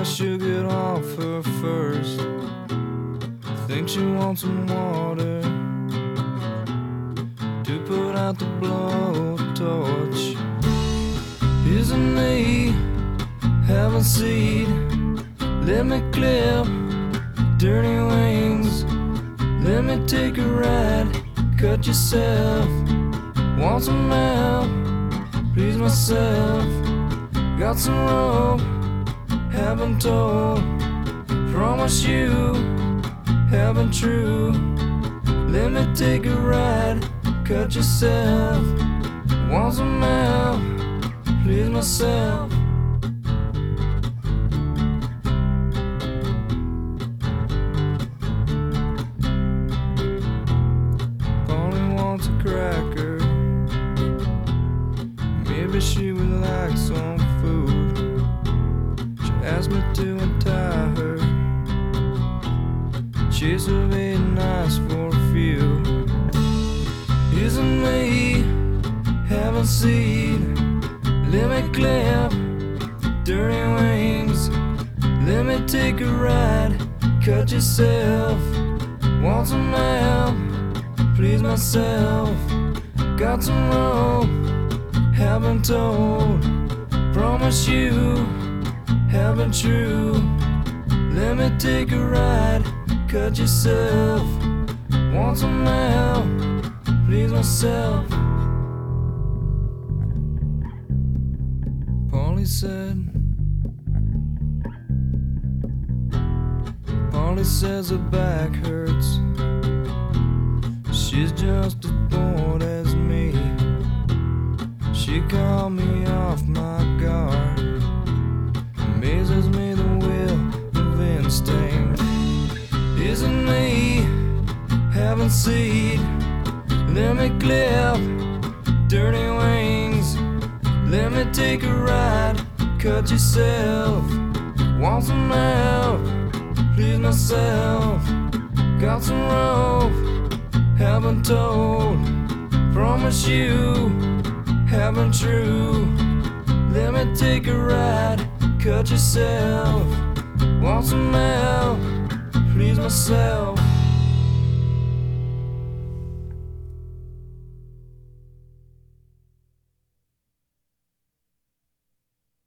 I should get off her first. Think she wants some water to put out the blowtorch. Isn't me having seed? Let me clip dirty wings. Let me take a ride. Cut yourself. Want some help? Please myself. Got some rope. Haven't told. Promise you. Haven't true. Let me take a ride. Cut yourself. Want some help? Please myself. Polly wants a cracker. Maybe she would like some food. She asked me to untie her. She's very nice for a few. Isn't me having seed? Let me clip dirty wings. Let me take a ride. Cut yourself. Want some help? Please myself. Got some rope. Haven't told. Promise you. Haven't true. Let me take a ride. Cut yourself. Want some help? Please myself. Polly says her back hurts. She's just as bored as me. She called me off my guard. Amazes me the will of instinct. Isn't me having seed? Let me clip dirty wings. Let me take a ride. Cut yourself. Want some help? Please myself. Got some rope. Haven't told. Promise you. Haven't true. Let me take a ride. Cut yourself. Want some help? Please myself.